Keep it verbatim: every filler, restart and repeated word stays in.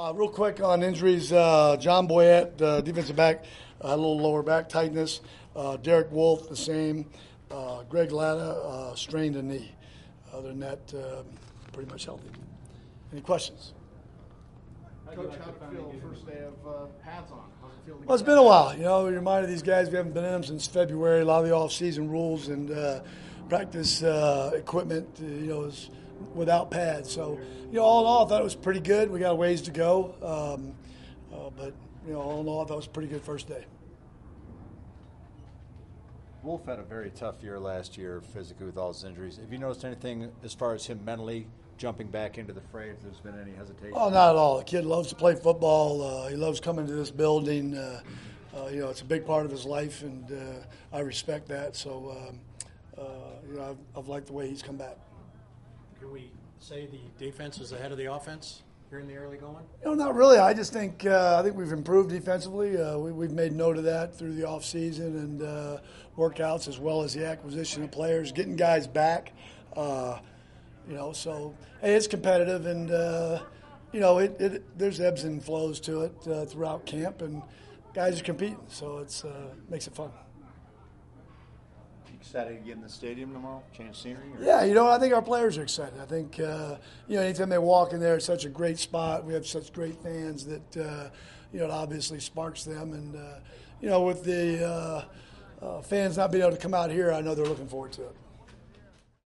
Uh, real quick on injuries, uh, John Boyette, uh, defensive back, uh, had a little lower back tightness. Uh, Derek Wolf, the same. Uh, Greg Latta, uh, strained a knee. Other than that, uh, pretty much healthy. Any questions? Coach, how did it feel first day of uh, pads on? How's it feel? Well, it's been a while. You know, we reminded these guys we haven't been in them since February. A lot of the off-season rules and uh, practice uh, equipment, uh, you know, is without pads. So, you know, all in all, I thought it was pretty good. We got a ways to go. Um, uh, but, you know, all in all, I thought it was a pretty good first day. Wolf had a very tough year last year physically with all his injuries. Have you noticed anything as far as him mentally jumping back into the fray, if there's been any hesitation? Oh, not at all. The kid loves to play football. Uh, he loves coming to this building. Uh, uh, you know, it's a big part of his life, and uh, I respect that. So, um, uh, you know, I've, I've liked the way he's come back. Can we say the defense is ahead of the offense here in the early going? You know, not really. I just think uh, I think we've improved defensively. Uh, we, we've made note of that through the off season and uh, workouts, as well as the acquisition of players, getting guys back. Uh, you know, so hey, it's competitive, and uh, you know, it, it there's ebbs and flows to it uh, throughout camp, and guys are competing, so it's uh, makes it fun. Excited to get in the stadium tomorrow, change scenery? Or? Yeah, you know, I think our players are excited. I think, uh, you know, anytime they walk in there, it's such a great spot. We have such great fans that, uh, you know, it obviously sparks them. And, uh, you know, with the uh, uh, fans not being able to come out here, I know they're looking forward to it.